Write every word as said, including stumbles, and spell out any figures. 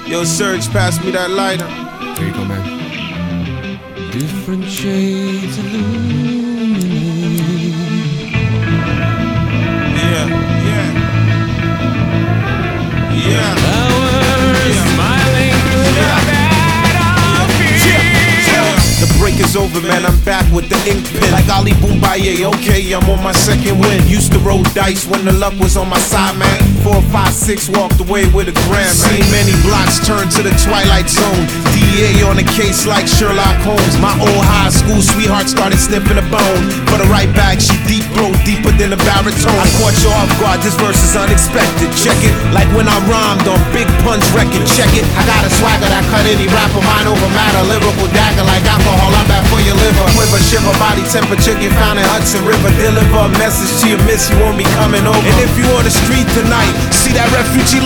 Yo, Serge, pass me that lighter. There you go, man. Different shades illuminate. Yeah, yeah. Yeah. Flowers Yeah. smiling through Yeah. the battlefield. The break is over, man, I'm back with the ink pen. Like Ali Boumbaye, okay, I'm on my second win. Used to roll dice when the luck was on my side, man. Four, five, six, walked away with a grand, man. Seen many blocks turn to the twilight zone. D A on a case like Sherlock Holmes. My old high school sweetheart started sniffing a bone. For the right bag, she deep throat, deeper than a baritone. I caught you off guard, this verse is unexpected. Check it, like when I rhymed on Big Punch record. Check it, I got a swagger that cut any rapper, mind over matter. Lyrical dagger like alcohol, I'm bad for your liver. Quiver, shiver, body temperature, get found in Hudson River. Deliver a message to your miss, you won't be coming over. And if you on the street tonight, see that refugee